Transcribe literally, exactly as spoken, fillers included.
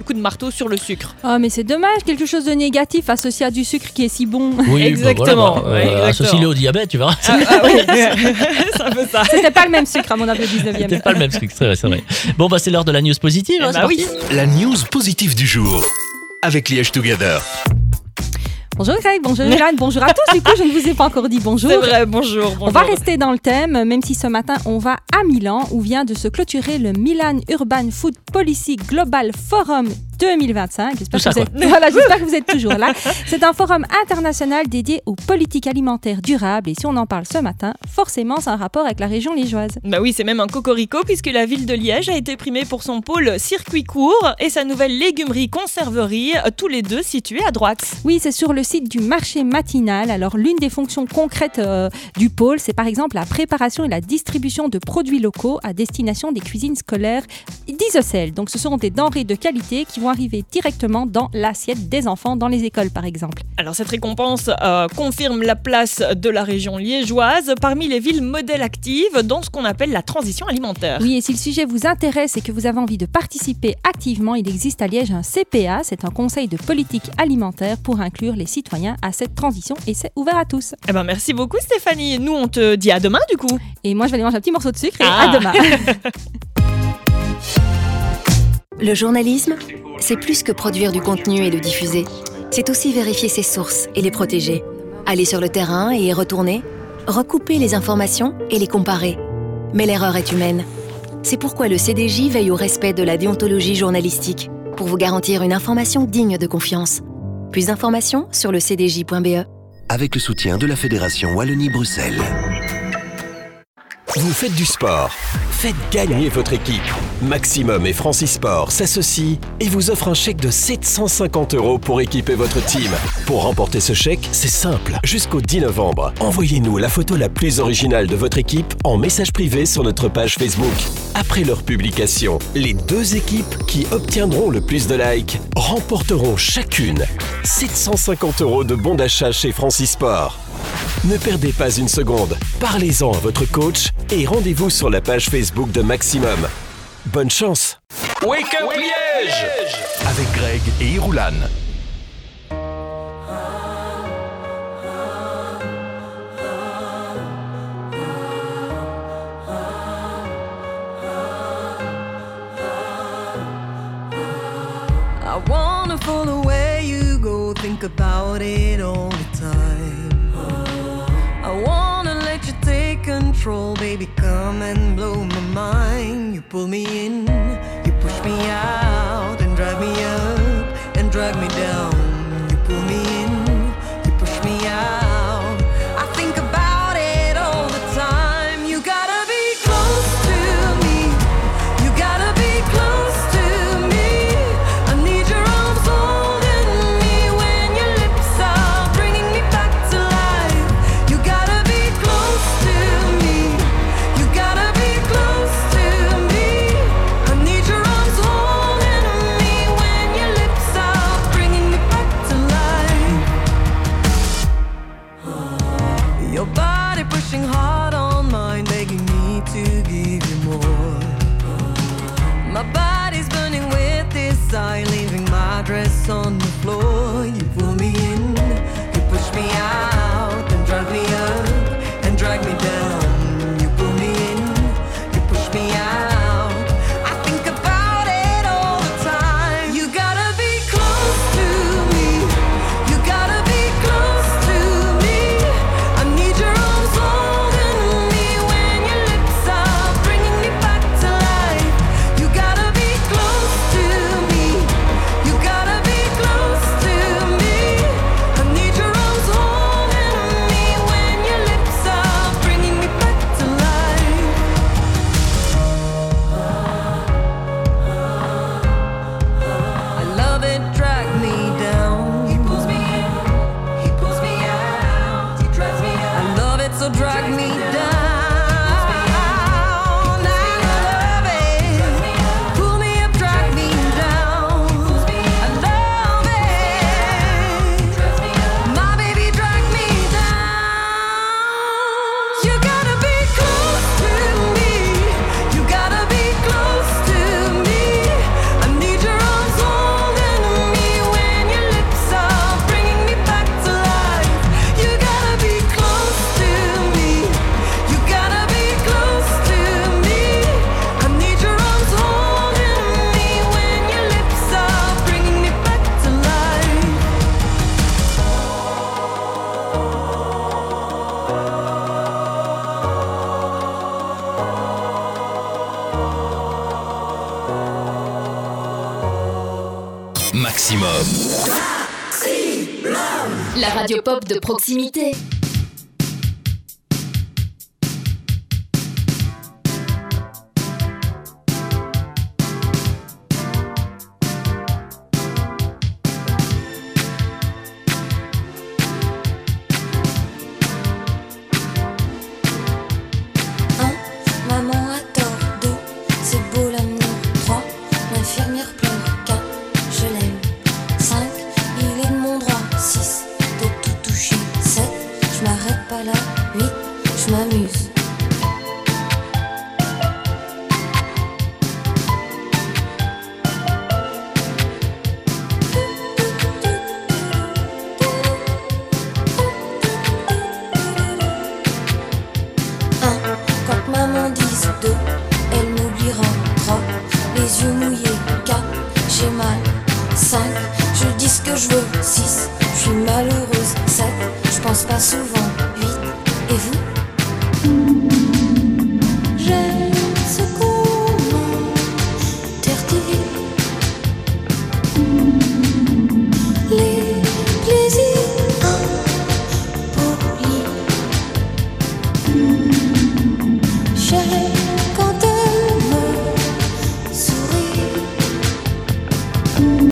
coup de marteau sur le sucre. Oh, mais c'est dommage, quelque chose de négatif associé à du sucre qui est si bon. Oui, exactement. Bah voilà, bah, euh, associe-le au diabète, tu verras. Ah, ah oui, c'est un peu ça. C'était pas le même sucre à mon avis au dix-neuvième. C'était pas le même sucre, c'est vrai, c'est vrai. Bon, bah c'est l'heure de la news positive. Eh hein, bah c'est oui. parti. La news positive du jour avec Liège Together. Bonjour Greg, bonjour Ilan, bonjour à tous. Du coup, je ne vous ai pas encore dit bonjour. C'est vrai, bonjour, bonjour. On va rester dans le thème, même si ce matin, on va à Milan, où vient de se clôturer le Milan Urban Food Policy Global Forum deux mille vingt-cinq. J'espère, Tout que, ça, vous êtes... voilà, j'espère que vous êtes toujours là. C'est un forum international dédié aux politiques alimentaires durables. Et si on en parle ce matin, forcément, c'est un rapport avec la région liégeoise. Bah oui, c'est même un cocorico puisque la ville de Liège a été primée pour son pôle circuit court et sa nouvelle légumerie-conserverie, tous les deux situés à Droix. Oui, c'est sur le site du marché matinal. Alors, l'une des fonctions concrètes euh, du pôle, c'est par exemple la préparation et la distribution de produits locaux à destination des cuisines scolaires d'I S O C L. Donc, ce seront des denrées de qualité qui vont arriver directement dans l'assiette des enfants dans les écoles, par exemple. Alors, cette récompense euh, confirme la place de la région liégeoise parmi les villes modèles actives dans ce qu'on appelle la transition alimentaire. Oui, et si le sujet vous intéresse et que vous avez envie de participer activement, il existe à Liège un C P A, c'est un conseil de politique alimentaire pour inclure les citoyens à cette transition et c'est ouvert à tous. Eh ben, merci beaucoup Stéphanie. Nous, on te dit à demain du coup. Et moi, je vais aller manger un petit morceau de sucre et Ah. à demain. Le journalisme, c'est plus que produire du contenu et le diffuser. C'est aussi vérifier ses sources et les protéger. Aller sur le terrain et y retourner, recouper les informations et les comparer. Mais l'erreur est humaine. C'est pourquoi le C D J veille au respect de la déontologie journalistique, pour vous garantir une information digne de confiance. Plus d'informations sur le c d j point b e. Avec le soutien de la Fédération Wallonie-Bruxelles. Vous faites du sport. Faites gagner votre équipe. Maximum et Francisport s'associent et vous offrent un chèque de sept cent cinquante euros pour équiper votre team. Pour remporter ce chèque, c'est simple. Jusqu'au dix novembre, envoyez-nous la photo la plus originale de votre équipe en message privé sur notre page Facebook. Après leur publication, les deux équipes qui obtiendront le plus de likes remporteront chacune sept cent cinquante euros de bons d'achat chez Francisport. Ne perdez pas une seconde, parlez-en à votre coach et rendez-vous sur la page Facebook de Maximum. Bonne chance. Wake Up Liège Avec Greg et Iroulan. I wanna follow where you go, think about it all the time. I wanna let you take control, baby, come and blow my mind. You pull me in, you push me out, and drive me up, and drag me down. You pull me in, you push me out. I think about it all the time. You gotta be close to me, you gotta be close to me. I need your arms holding me when your lips are bringing me back to life. You gotta be close to me, you gotta be close to me. I need your arms holding me when your lips are bringing Maximum. La radio pop de proximité. Thank you.